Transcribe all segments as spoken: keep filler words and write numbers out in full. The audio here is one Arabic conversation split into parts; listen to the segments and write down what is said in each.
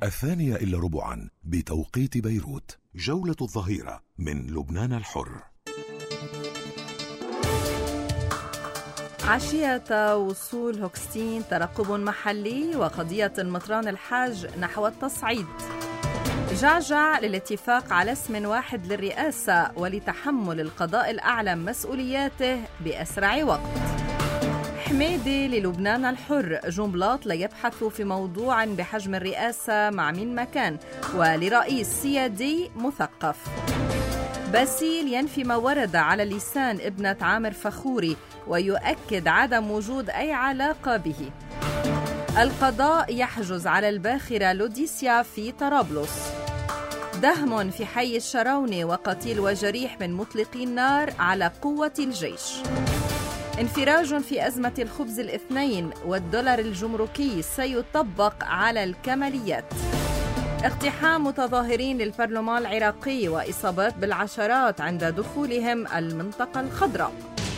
الثانية إلا ربعا بتوقيت بيروت. جولة الظهيرة من لبنان الحر. عشية وصول هوكستين، ترقب محلي وقضية مطران الحاج نحو التصعيد. جعجع للاتفاق على اسم واحد للرئاسة ولتحمل القضاء الأعلى مسؤولياته بأسرع وقت. حميدي للبنان الحر، جنبلاط ليبحث في موضوع بحجم الرئاسة مع من مكان، ولرئيس سيادي مثقف. باسيل ينفي ما ورد على لسان ابنة عامر فخوري ويؤكد عدم وجود أي علاقة به. القضاء يحجز على الباخرة لوديسيا في طرابلس. دهم في حي الشراوني وقتيل وجريح من مطلقي النار على قوة الجيش. انفراج في أزمة الخبز الاثنين والدولار الجمركي سيطبق على الكماليات. اقتحام متظاهرين للبرلمان العراقي وإصابات بالعشرات عند دخولهم المنطقة الخضراء.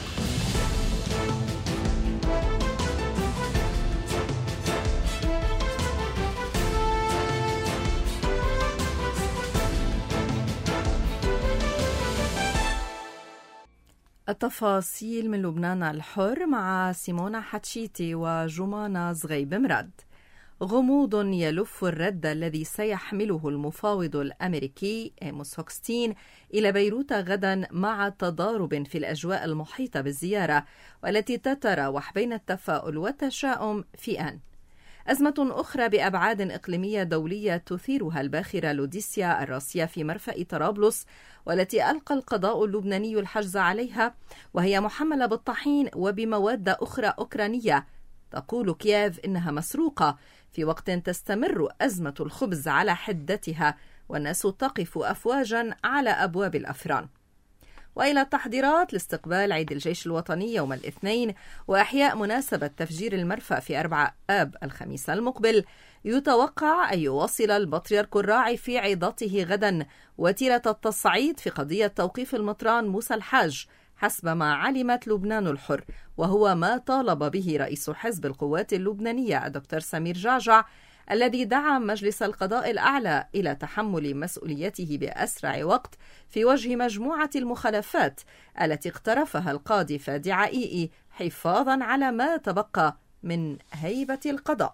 التفاصيل من لبنان الحر مع سيمونا حتشيتي وجمانة زغيب مراد. غموض يلف الرد الذي سيحمله المفاوض الأمريكي آموس هوكستين إلى بيروت غدا مع تضارب في الأجواء المحيطة بالزيارة، والتي تتراوح بين التفاؤل والتشاؤم في آن. أزمة أخرى بأبعاد إقليمية دولية تثيرها الباخرة لوديسيا الراسية في مرفأ طرابلس، والتي ألقى القضاء اللبناني الحجز عليها، وهي محملة بالطحين وبمواد أخرى أوكرانية. تقول كييف إنها مسروقة في وقت تستمر أزمة الخبز على حدتها والناس تقف أفواجا على أبواب الأفران. وإلى التحضيرات لاستقبال عيد الجيش الوطني يوم الاثنين وإحياء مناسبة تفجير المرفأ في أربعة آب الخميس المقبل، يتوقع أن يواصل البطريرك الراعي في عظته غدا وتيرة التصعيد في قضية توقيف المطران موسى الحاج حسب ما علمت لبنان الحر، وهو ما طالب به رئيس حزب القوات اللبنانية الدكتور سمير جعجع، الذي دعا مجلس القضاء الأعلى إلى تحمل مسؤوليته بأسرع وقت في وجه مجموعة المخالفات التي اقترفها القاضي فادي عائيئي حفاظا على ما تبقى من هيبة القضاء.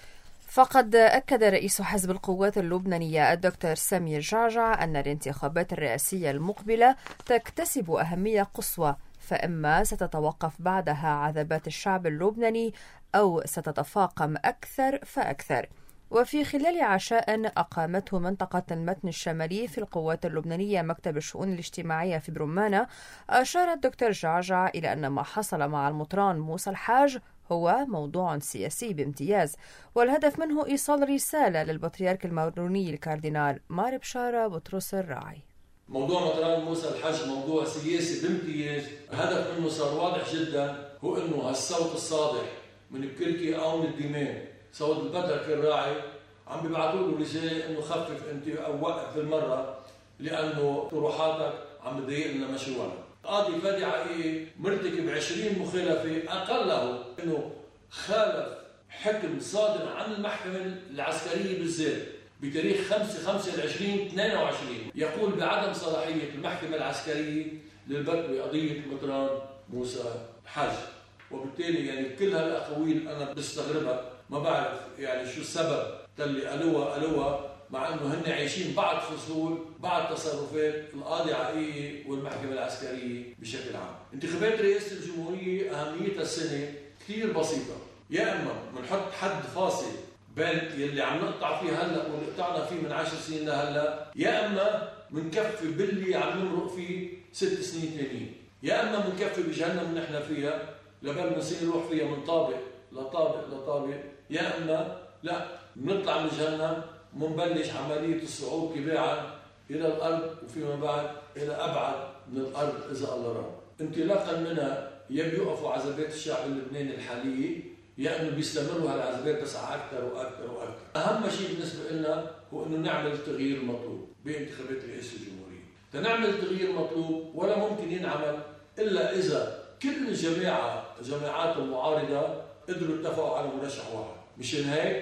فقد أكد رئيس حزب القوات اللبنانية الدكتور سمير جعجع أن الانتخابات الرئاسية المقبلة تكتسب أهمية قصوى، فإما ستتوقف بعدها عذابات الشعب اللبناني أو ستتفاقم أكثر فأكثر. وفي خلال عشاء أقامته منطقة المتن الشمالي في القوات اللبنانية مكتب الشؤون الاجتماعية في برمانة، أشار الدكتور جعجع إلى أن ما حصل مع المطران موسى الحاج هو موضوع سياسي بامتياز، والهدف منه إيصال رسالة للبطريرك الماروني الكاردينال مار بشارة بطرس الراعي. موضوع مطران موسى الحاج موضوع سياسي بامتياز، الهدف منه صار واضح جدا، هو انه هالصوت الصادح من بكركي او من الدمام، صوت البطريرك الراعي، عم بيبعثوا له رساله انه خفف انت او وقف بالمره لانه طروحاتك عم تضايق لنا مشروعنا. قاضي فادي عائيئي مرتكب عشرين مخالفه، اقله انه خالف حكم صادر عن المحكمه العسكريه بالذات بتاريخ خمسة خمسة عشرين اثنين وعشرين، يقول بعدم صلاحيه المحكمه العسكريه للبت بقضيه مطران موسى الحاج. وبالتالي يعني كل هالاقاويل انا بستغربها، ما بعرف يعني شو السبب تلي قالوها قالوها مع انه هن عايشين بعض فصول بعض تصرفات القاضي عائيئي والمحكمه العسكريه بشكل عام. انتخابات رئاسه الجمهوريه اهميتها السنه كثير بسيطه، يا اما بنحط حد فاصل بين يلي عم نقطع فيه هلا واللي قطعنا فيه من عشر سنين لهلا، يا اما بنكفي باللي عم نمرق فيه ست سنين ثانيين، يا اما بنكفي بجهنم اللي نحن فيها لبل بنصير نروح فيها من طابق لطابق لطابق، يا اما لا بنطلع من جهنم وبنبلش عمليه الصعود تباعا الى الارض وفيما بعد الى ابعد من الارض اذا الله راد. انطلاقا منها يا بيوقفوا عذابات الشعب اللبناني الحاليه، يا انه بيستمروا هالعذابات تسعى اكثر واكثر واكثر. اهم شيء بالنسبه لنا هو انه نعمل التغيير المطلوب بانتخابات رئاسه الجمهوريه. تنعمل التغيير المطلوب ولا ممكن ينعمل الا اذا كل الجماعه جماعات المعارضه قدروا اتفقوا على مرشح واحد. مشان هيك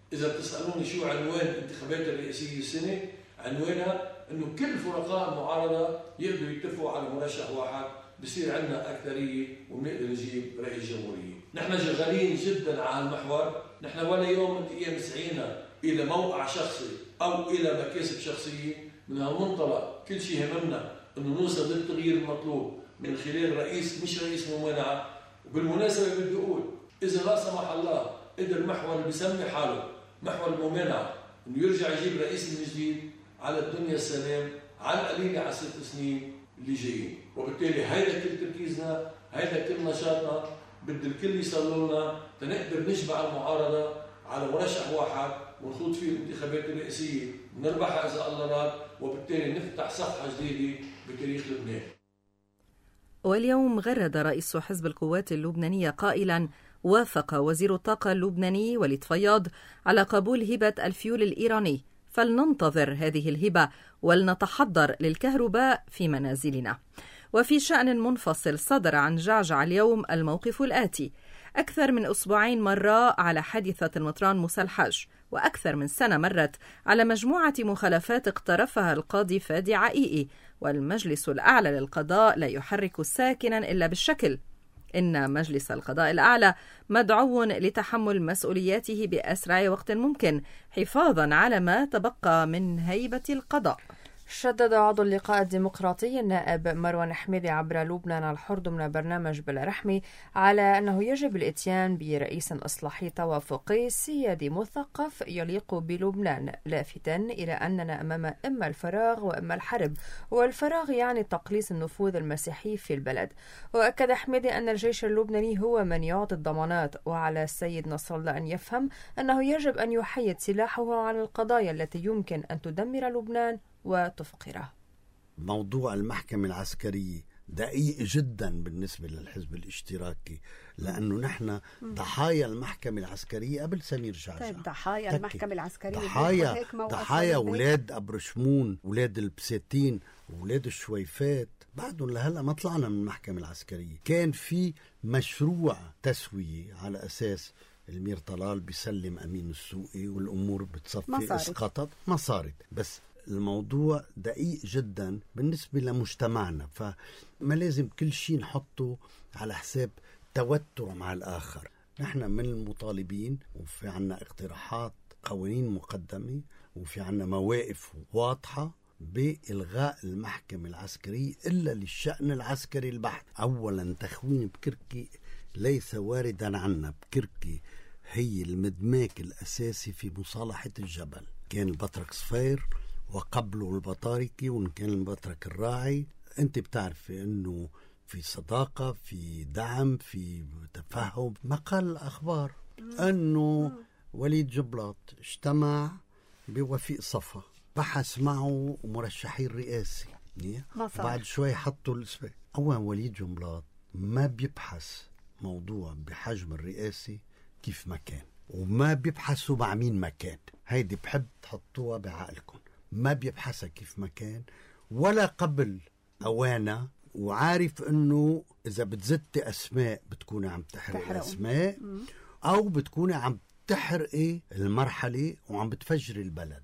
إذا بتسألوني شو عنوان الانتخابات الرئاسية السنة، عنوانها إنه كل فرقاء المعارضة يقدروا يتفقوا على مرشح واحد، بصير عندنا أكثرية وبنقدر نجيب رئيس جمهورية. نحن شغالين جدا على المحور، نحن ولا يوم من الأيام سعينا إلى موقع شخصي أو إلى مكاسب شخصية. من هالمنطلق كل شيء هممنا إنه نوصل للتغيير المطلوب من خلال رئيس مش رئيس ممانعة. وبالمناسبة بدي أقول إذا لا سمح الله قدر محور اللي بيسمي حاله محور الممانعة إنه يرجع يجيب رئيس من جديد، على الدنيا السلام، على القليلة على ست سنين اللي جايين. وبالتالي هيدا كل تركيزنا، هيدا كل نشاطنا، بده الكل يصلوا لنا تنقدر نشبع المعارضة على مرشح واحد ونخوض فيه الانتخابات الرئاسية ونربحها إذا الله راد، وبالتالي نفتح صفحة جديدة بتاريخ لبنان. واليوم غرد رئيس حزب القوات اللبنانية قائلا: وافق وزير الطاقة اللبناني وليد فياض على قبول هبة الفيول الإيراني، فلننتظر هذه الهبة ولنتحضر للكهرباء في منازلنا. وفي شأن منفصل صدر عن جعجع اليوم الموقف الآتي: أكثر من أسبوعين مر على حادثة المطران موسى الحج، وأكثر من سنة مرت على مجموعة مخالفات اقترفها القاضي فادي عائيئي، والمجلس الأعلى للقضاء لا يحرك ساكنا إلا بالشكل. إن مجلس القضاء الأعلى مدعو لتحمل مسؤولياته بأسرع وقت ممكن، حفاظا على ما تبقى من هيبة القضاء. شدد عضو اللقاء الديمقراطي النائب مروان حميدي عبر لبنان الحر ضمن برنامج بلا رحمة على أنه يجب الإتيان برئيس إصلاحي توافقي سيادي مثقف يليق بلبنان، لافتا إلى أننا أمام إما الفراغ وإما الحرب، والفراغ يعني تقليص النفوذ المسيحي في البلد. وأكد حميدي أن الجيش اللبناني هو من يعطي الضمانات، وعلى السيد نصر الله أن يفهم أنه يجب أن يحيد سلاحه عن القضايا التي يمكن أن تدمر لبنان وتفقره. موضوع المحكمة العسكرية دقيق جدا بالنسبة للحزب الاشتراكي، لأنه نحن ضحايا المحكمة العسكرية قبل سمير جعجع. طيب ضحايا تكي. المحكمة العسكرية ضحايا ضحايا أولاد أبرشمون، أولاد البساتين، أولاد الشويفات، بعدهم لهلا ما طلعنا من المحكمة العسكرية. كان في مشروع تسوية على أساس المير طلال بيسلم أمين السوقي والأمور بتصفي، اسقطت ما صارت. بس الموضوع دقيق جدا بالنسبة لمجتمعنا، فما لازم كل شيء نحطه على حساب توتر مع الآخر. نحن من المطالبين، وفي عنا اقتراحات قوانين مقدمة، وفي عنا مواقف واضحة بإلغاء المحكمة العسكرية إلا للشأن العسكري البحت. أولا تخوين بكركي ليس واردا عنا. بكركي هي المدماك الأساسي في مصالحة الجبل. كان البطرك صفير وقبله البطاركي، وإن كان البطرك الراعي. أنت بتعرفي أنه في صداقة، في دعم، في تفهم. مقال الأخبار أنه وليد جبلاط اجتمع بوفيق صفا، بحث معه مرشحي الرئاسي، بعد شوي حطوا الاسم. أولا وليد جبلاط ما بيبحث موضوع بحجم الرئاسي كيف ما كان، وما بيبحثوا مع مين ما كان. هيدي بحب تحطوها بعقلكم. ما بيبحثها كيف ما كان ولا قبل أوانا، وعارف أنه إذا بتزدي أسماء بتكوني عم تحرق الأسماء، أو بتكوني عم تحرقي المرحلة وعم بتفجري البلد.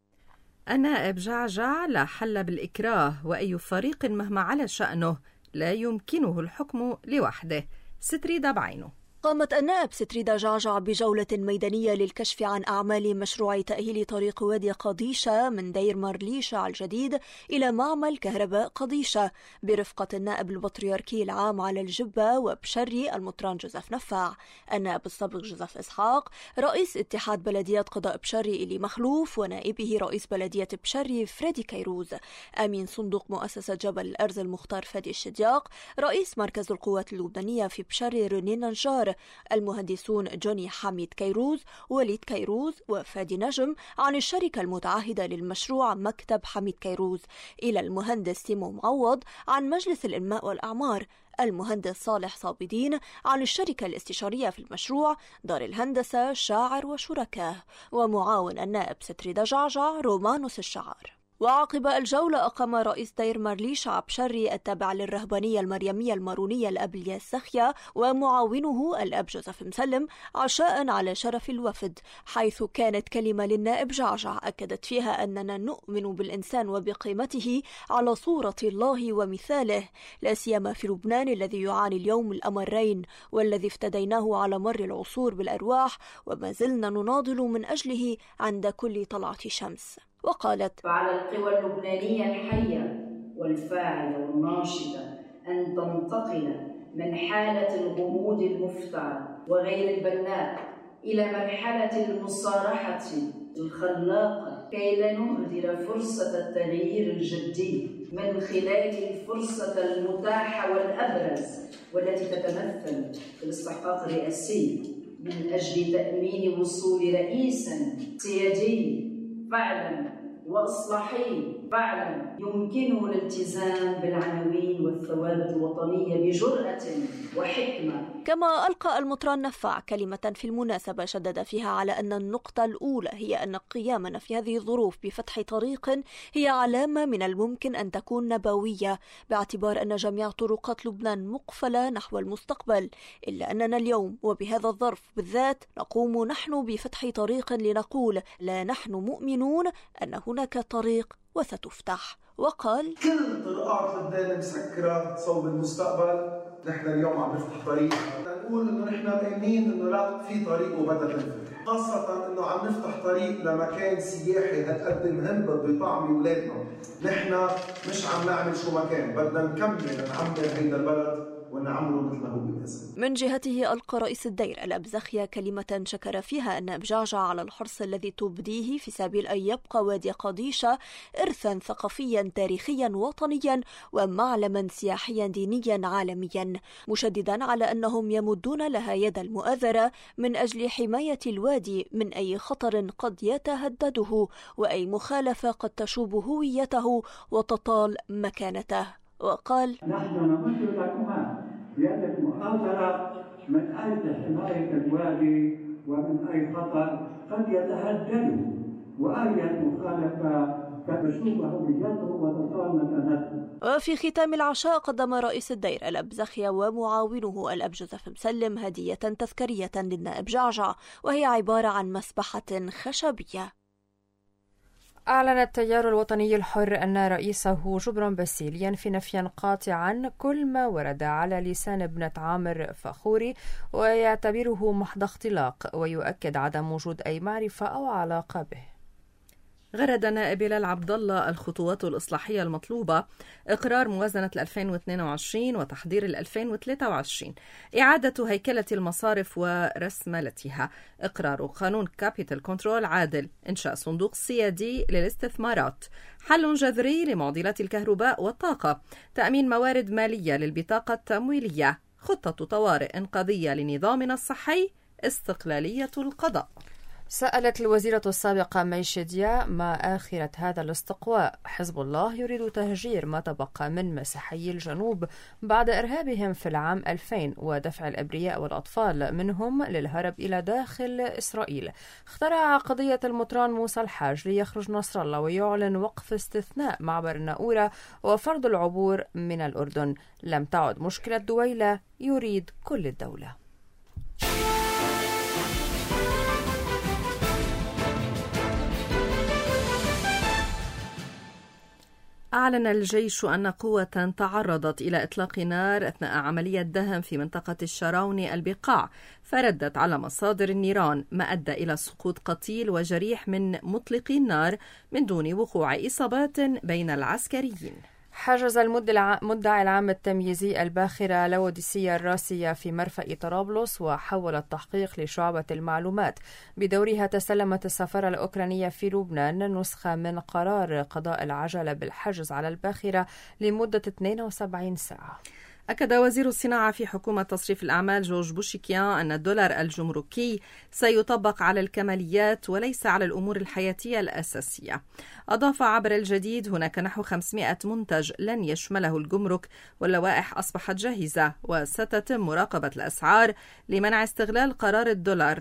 النائب جعجع لا حل بالإكراه، وأي فريق مهما على شأنه لا يمكنه الحكم لوحده. ستريدة بعينه. قامت النائب ستريدة جعجع بجولة ميدانية للكشف عن أعمال مشروع تأهيل طريق وادي قضيشة من دير مرليشة الجديد إلى معمل كهرباء قضيشة، برفقة النائب البطريركي العام على الجبة وبشري المطران جوزيف نفاع، النائب السابق جوزيف إسحاق، رئيس اتحاد بلديات قضاء بشري إلي مخلوف، ونائبه رئيس بلدية بشري فريدي كيروز، أمين صندوق مؤسسة جبل الأرز المختار فادي الشدياق، رئيس مركز القوات اللبنانية في بشري روني نجار، المهندسون جوني حميد كيروز، وليد كيروز، وفادي نجم عن الشركة المتعهدة للمشروع مكتب حميد كيروز، إلى المهندس تيمو معوض عن مجلس الإنماء والأعمار، المهندس صالح صابدين عن الشركة الاستشارية في المشروع دار الهندسة شاعر وشركاه، ومعاون النائب ستريدة جعجع رومانوس الشعار. وعقب الجولة أقام رئيس دير مارلي شعب شري التابع للرهبانية المريمية المارونية الأب الياس زخيا ومعاونه الأب جوزيف مسلم عشاء على شرف الوفد، حيث كانت كلمة للنائب جعجع أكدت فيها أننا نؤمن بالإنسان وبقيمته على صورة الله ومثاله، لا سيما في لبنان الذي يعاني اليوم الأمرين والذي افتديناه على مر العصور بالأرواح وما زلنا نناضل من أجله عند كل طلعة شمس. وقالت: فعلى القوى اللبنانية الحية والفاعلة والناشطة أن تنتقل من حالة الغموض المفتعل وغير البناء إلى مرحلة المصارحة الخلاقة كي لا نهدر فرصة التغيير الجدي من خلال الفرصة المتاحة والأبرز والتي تتمثل في الاستحقاق الرئاسي من أجل تأمين وصول رئيس سيادي فعلا وإصلاحي فعلا يمكنه الالتزام بالعناوين والثوابت الوطنية بجرأة وحكمة. كما ألقى المطران نفاع كلمة في المناسبة شدد فيها على أن النقطة الأولى هي أن قيامنا في هذه الظروف بفتح طريق هي علامة من الممكن أن تكون نبوية، باعتبار أن جميع طرقات لبنان مقفلة نحو المستقبل، إلا أننا اليوم وبهذا الظرف بالذات نقوم نحن بفتح طريق لنقول لا، نحن مؤمنون أن هناك طريق وستفتح. وقال: كل طرقات لبنان مسكرة صوب المستقبل، نحن اليوم عم نفتح طريق، نقول انه نحن مؤمنين انه لا، في طريق وبدها تنفتح، خاصة انه عم نفتح طريق لمكان سياحي هالقد مهم بطعم اولادنا، نحن مش عم نعمل شو ما كان، بدنا نكمل نعمر هيدا البلد ونعمله مثل ما هو بيتسم. من جهته ألقى رئيس الدير الأب زخيا كلمة شكر فيها أن بجعجع على الحرص الذي تبديه في سبيل أن يبقى وادي قديشة إرثا ثقافيا تاريخيا وطنيا ومعلما سياحيا دينيا عالميا، مشددا على أنهم يمدون لها يد المؤازرة من أجل حماية الوادي من أي خطر قد يتهدده وأي مخالفة قد تشوب هويته وتطال مكانته. وقال: نحن نمد لكما بيد المؤازرة من أجل حماية الوادي ومن أي خطر قد يتهدده وأي مخالفة تشوب هويته وتطال مكانته. وفي ختام العشاء قدم رئيس الدير الأب زخيا ومعاونه الأب جوزيف مسلم هدية تذكارية للنائب جعجع، وهي عبارة عن مسبحة خشبية. أعلن التيار الوطني الحر أن رئيسه جبران باسيل ينفي نفيا قاطعا كل ما ورد على لسان ابنة عامر فخوري ويعتبره محض اختلاق، ويؤكد عدم وجود أي معرفة أو علاقة به. غرد نائب هلال عبد الله الخطوات الإصلاحية المطلوبة: إقرار موازنة ألفين واثنين وعشرين وتحضير ألفين وثلاثة وعشرين، إعادة هيكلة المصارف ورسملتها، إقرار قانون كابيتال كنترول عادل، إنشاء صندوق سيادي للاستثمارات، حل جذري لمعضلات الكهرباء والطاقة، تأمين موارد مالية للبطاقة التمويلية، خطة طوارئ إنقاذية لنظامنا الصحي، استقلالية القضاء. سألت الوزيرة السابقة مي شديا ما آخرة هذا الاستقواء. حزب الله يريد تهجير ما تبقى من مسيحي الجنوب بعد إرهابهم في العام ألفين ودفع الأبرياء والأطفال منهم للهرب إلى داخل إسرائيل. اخترع قضية المطران موسى الحاج ليخرج نصر الله ويعلن وقف استثناء معبر الناؤورة وفرض العبور من الأردن. لم تعد مشكلة دويلة، يريد كل الدولة. أعلن الجيش أن قوة تعرضت إلى إطلاق نار أثناء عملية دهم في منطقة الشراوني البقاع، فردت على مصادر النيران، ما أدى إلى سقوط قتيل وجريح من مطلقي النار من دون وقوع إصابات بين العسكريين. حجز المدعي العام التمييزي الباخرة لوديسية الراسية في مرفأ طرابلس وحول التحقيق لشعبة المعلومات. بدورها تسلمت السفارة الأوكرانية في لبنان نسخة من قرار قضاء العجلة بالحجز على الباخرة لمدة اثنين وسبعين ساعة. أكد وزير الصناعة في حكومة تصريف الأعمال جورج بوشيكيان أن الدولار الجمركي سيطبق على الكماليات وليس على الأمور الحياتية الأساسية. أضاف عبر الجديد: هناك نحو خمسمائة منتج لن يشمله الجمرك، واللوائح أصبحت جاهزة وستتم مراقبة الأسعار لمنع استغلال قرار الدولار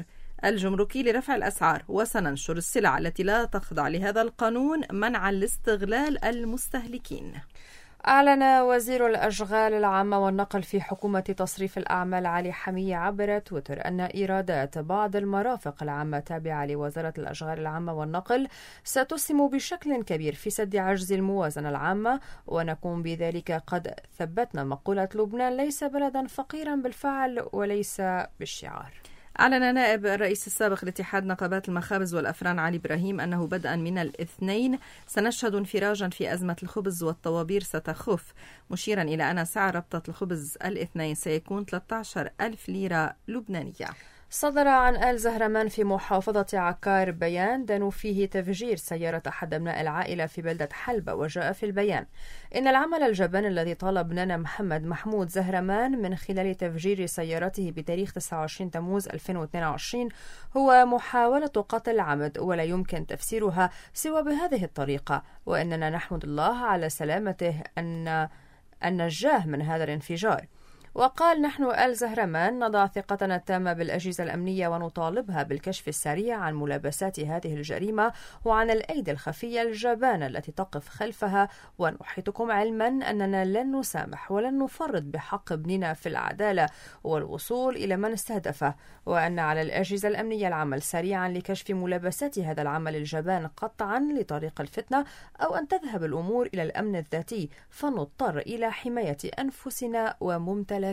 الجمركي لرفع الأسعار، وسننشر السلع التي لا تخضع لهذا القانون منعا لاستغلال المستهلكين. أعلن وزير الأشغال العامة والنقل في حكومة تصريف الأعمال علي حمية عبر تويتر أن إيرادات بعض المرافق العامة التابعة لوزارة الأشغال العامة والنقل ستسهم بشكل كبير في سد عجز الموازنة العامة، ونكون بذلك قد ثبتنا مقولة لبنان ليس بلدا فقيرا بالفعل وليس بالشعار. أعلن نائب الرئيس السابق لاتحاد نقابات المخابز والأفران علي إبراهيم أنه بدءا من الاثنين سنشهد انفراجا في أزمة الخبز والطوابير ستخف، مشيرا إلى أن سعر ربطة الخبز الاثنين سيكون ثلاثة عشر ألف ليرة لبنانية. صدر عن آل زهرمان في محافظة عكار بيان دانوا فيه تفجير سيارة أحد أبناء العائلة في بلدة حلبة، وجاء في البيان إن العمل الجبان الذي طالب نانا محمد محمود زهرمان من خلال تفجير سيارته بتاريخ تسعة وعشرين تموز ألفين واثنين وعشرين هو محاولة قتل عمد، ولا يمكن تفسيرها سوى بهذه الطريقة، وإننا نحمد الله على سلامته أن النجاه من هذا الانفجار. وقال: نحن آل زهرمان نضع ثقتنا التامة بالأجهزة الأمنية ونطالبها بالكشف السريع عن ملابسات هذه الجريمة وعن الأيدي الخفية الجبانة التي تقف خلفها، ونحيطكم علما أننا لن نسامح ولن نفرط بحق ابننا في العدالة والوصول إلى من استهدفه، وأن على الأجهزة الأمنية العمل سريعا لكشف ملابسات هذا العمل الجبان قطعا لطريق الفتنة، أو أن تذهب الأمور إلى الأمن الذاتي فنضطر إلى حماية أنفسنا وممتلكاتنا.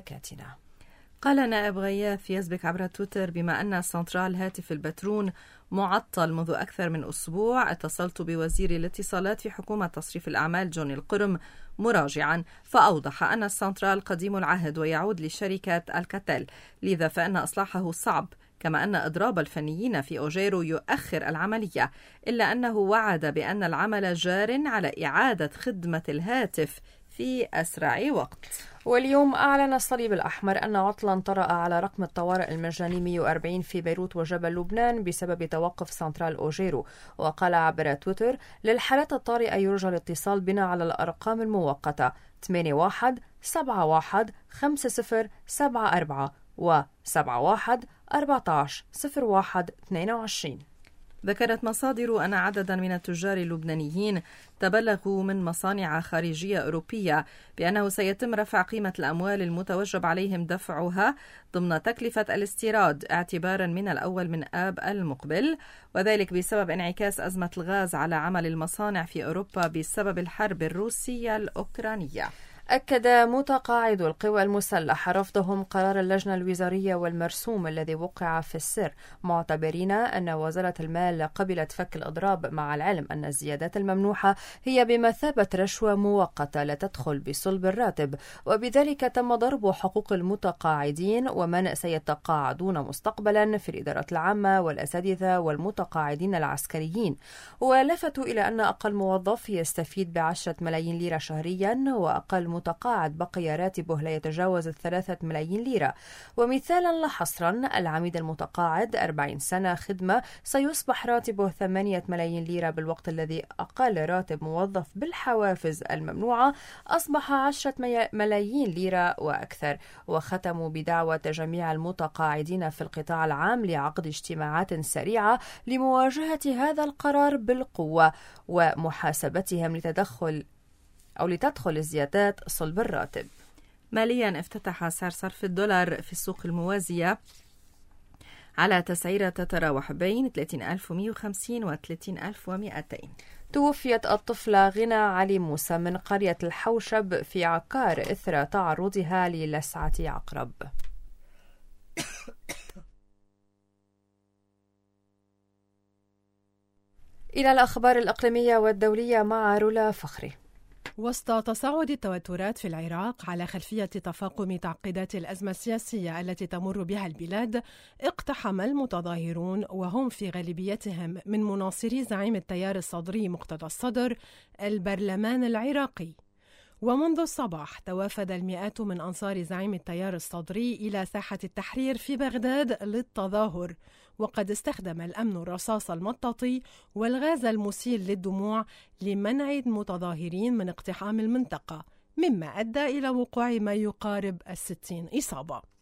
قال نائب غياث يزبك عبر تويتر: بما أن سنترال هاتف البترون معطل منذ أكثر من أسبوع، اتصلت بوزير الاتصالات في حكومة تصريف الأعمال جوني القرم مراجعا، فأوضح أن السنترال قديم العهد ويعود لشركة الكاتل، لذا فإن إصلاحه صعب، كما أن إضراب الفنيين في أوجيرو يؤخر العملية، إلا أنه وعد بأن العمل جار على إعادة خدمة الهاتف في أسرع وقت. واليوم أعلن الصليب الأحمر أن عطلا طرأ على رقم الطوارئ المجاني مئة وأربعين في بيروت وجبل لبنان بسبب توقف سنترال أوجيرو، وقال عبر تويتر: للحالات الطارئة يرجى الاتصال بنا على الأرقام المؤقتة ثمانية واحد سبعة واحد خمسة صفر سبعة أربعة و سبعة واحد أربعة عشر صفر واحد اثنين وعشرين. ذكرت مصادر أن عددا من التجار اللبنانيين تبلغوا من مصانع خارجية أوروبية بأنه سيتم رفع قيمة الأموال المتوجب عليهم دفعها ضمن تكلفة الاستيراد اعتبارا من الأول من آب المقبل، وذلك بسبب انعكاس أزمة الغاز على عمل المصانع في أوروبا بسبب الحرب الروسية الأوكرانية. أكد متقاعدو القوى المسلحة رفضهم قرار اللجنة الوزارية والمرسوم الذي وقع في السر، معتبرين أن وزارة المال قبلت فك الإضراب، مع العلم أن الزيادات الممنوحة هي بمثابة رشوة مؤقتة لا تدخل بصلب الراتب، وبذلك تم ضرب حقوق المتقاعدين ومن سيتقاعدون مستقبلا في الإدارة العامة والأساتذة والمتقاعدين العسكريين. ولفتوا إلى أن أقل موظف يستفيد بعشرة ملايين ليرة شهريا، وأقل متقاعد بقي راتبه لا يتجاوز الثلاثة ملايين ليرة. ومثالا لحصرا، العميد المتقاعد أربعين سنة خدمة سيصبح راتبه ثمانية ملايين ليرة، بالوقت الذي أقل راتب موظف بالحوافز الممنوعة أصبح عشرة ملايين ليرة وأكثر. وختموا بدعوة جميع المتقاعدين في القطاع العام لعقد اجتماعات سريعة لمواجهة هذا القرار بالقوة ومحاسبتهم لتدخل أو لتدخل الزيادات صلب الراتب. ماليا، افتتح سعر صرف الدولار في السوق الموازية على تسعيرة تتراوح بين ثلاثين ألف ومئة وخمسين و ثلاثين ألف ومئتين. توفيت الطفلة غنى علي موسى من قرية الحوشب في عكار إثر تعرضها للسعة عقرب. إلى الأخبار الإقليمية والدولية مع رولا فخري. وسط تصاعد التوترات في العراق على خلفية تفاقم تعقيدات الأزمة السياسية التي تمر بها البلاد، اقتحم المتظاهرون وهم في غالبيتهم من مناصري زعيم التيار الصدري مقتدى الصدر البرلمان العراقي. ومنذ الصباح توافد المئات من أنصار زعيم التيار الصدري إلى ساحة التحرير في بغداد للتظاهر، وقد استخدم الأمن الرصاص المطاطي والغاز المسيل للدموع لمنع المتظاهرين من اقتحام المنطقة، مما أدى إلى وقوع ما يقارب الستين إصابة.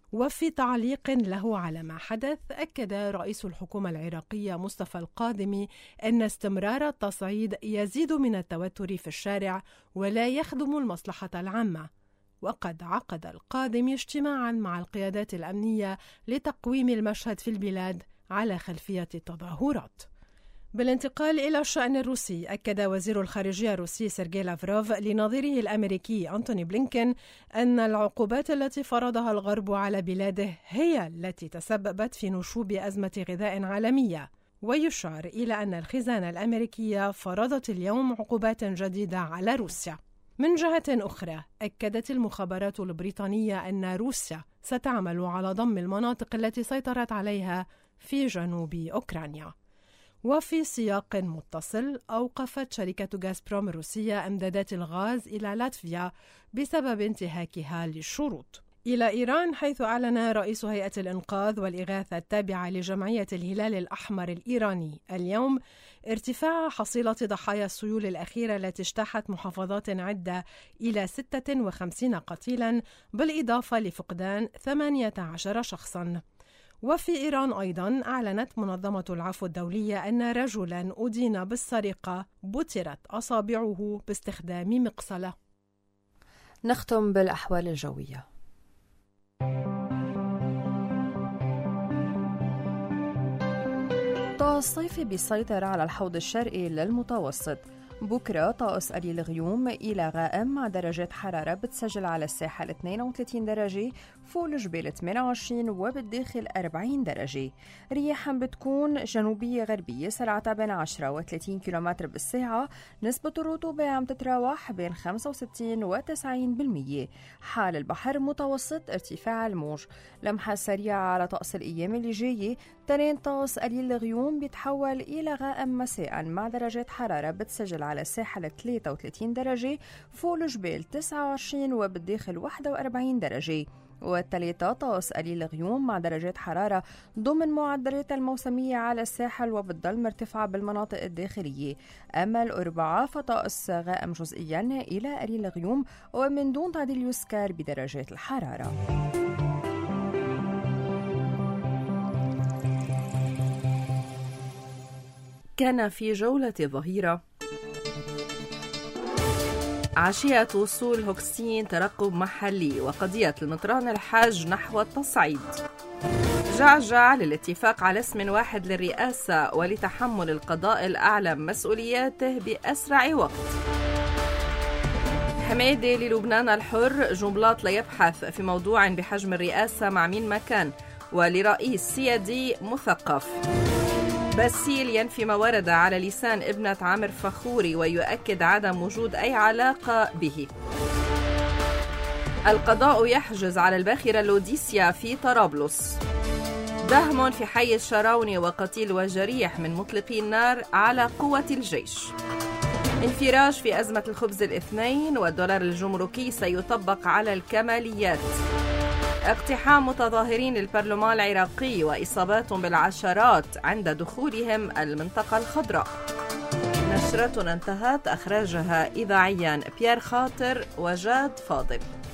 وفي تعليق له على ما حدث، أكد رئيس الحكومة العراقية مصطفى القادمي أن استمرار التصعيد يزيد من التوتر في الشارع ولا يخدم المصلحة العامة. وقد عقد القادمي اجتماعا مع القيادات الأمنية لتقويم المشهد في البلاد على خلفية التظاهرات. بالانتقال إلى الشأن الروسي، أكد وزير الخارجية الروسي سيرجي لافروف لنظيره الأمريكي أنتوني بلينكين أن العقوبات التي فرضها الغرب على بلاده هي التي تسببت في نشوب أزمة غذاء عالمية، ويشار إلى أن الخزانة الأمريكية فرضت اليوم عقوبات جديدة على روسيا. من جهة أخرى، أكدت المخابرات البريطانية أن روسيا ستعمل على ضم المناطق التي سيطرت عليها في جنوب أوكرانيا. وفي سياق متصل، أوقفت شركة غازبروم الروسية إمدادات الغاز إلى لاتفيا بسبب انتهاكها للشروط. إلى إيران، حيث أعلن رئيس هيئة الإنقاذ والإغاثة التابعة لجمعية الهلال الأحمر الإيراني اليوم ارتفاع حصيلة ضحايا السيول الأخيرة التي اجتاحت محافظات عدة إلى ستة وخمسين قتيلا، بالإضافة لفقدان ثمانية عشر شخصا. وفي إيران أيضا، أعلنت منظمة العفو الدولية أن رجلا أدين بالسرقة بترت أصابعه باستخدام مقصلة. نختم بالأحوال الجوية. طقس الصيف بيسيطر على الحوض الشرقي للمتوسط. بكرة طقس قليل غيوم إلى غائم مع درجات حرارة بتسجل على الساحل اثنين وثلاثين درجة، فوق الجبال ثمانية وعشرين وبالداخل أربعين درجة. رياح بتكون جنوبية غربية سرعتها بين عشرة وثلاثين كيلومتر بالساعة. نسبة الرطوبة عم تتراوح بين خمسة وستين وتسعين بالمية. حال البحر متوسط ارتفاع الموج. لمحة سريعة على طقس الأيام اللي جاية، تنين طقس قليل غيوم بيتحول إلى غائم مساء مع درجات حرارة بتسجل على الساحل ثلاثة وثلاثين درجة، فوق الجبال تسعة وعشرين وبالداخل واحد وأربعين درجة. والثلاثة طقس قليل غيوم مع درجات حرارة ضمن معدلات الموسمية على الساحل وبتضل مرتفعة بالمناطق الداخلية. أما الأربعة فطقس غائم جزئيا إلى قليل غيوم ومن دون تعديل يذكر بدرجات الحرارة. كان في جولة ظهيرة عشية وصول هوكستين ترقب محلي وقضية المطران الحاج نحو التصعيد. جعجع للاتفاق على اسم واحد للرئاسة ولتحمل القضاء الأعلى مسؤولياته بأسرع وقت. حمادة للبنان الحر جملات ليبحث في موضوع بحجم الرئاسة مع مين مكان، ولرئيس سيادي مثقف. باسيل ينفي ما ورد على لسان ابنة عامر فخوري ويؤكد عدم وجود أي علاقة به. القضاء يحجز على الباخرة لوديسيا في طرابلس. دهم في حي الشراوني وقتيل وجريح من مطلقي النار على قوة الجيش. انفراج في أزمة الخبز الاثنين والدولار الجمركي سيطبق على الكماليات. اقتحام متظاهرين البرلمان العراقي وإصابات بالعشرات عند دخولهم المنطقة الخضراء. نشرتنا انتهت، أخرجها إذاعيا بيير خاطر وجاد فاضل.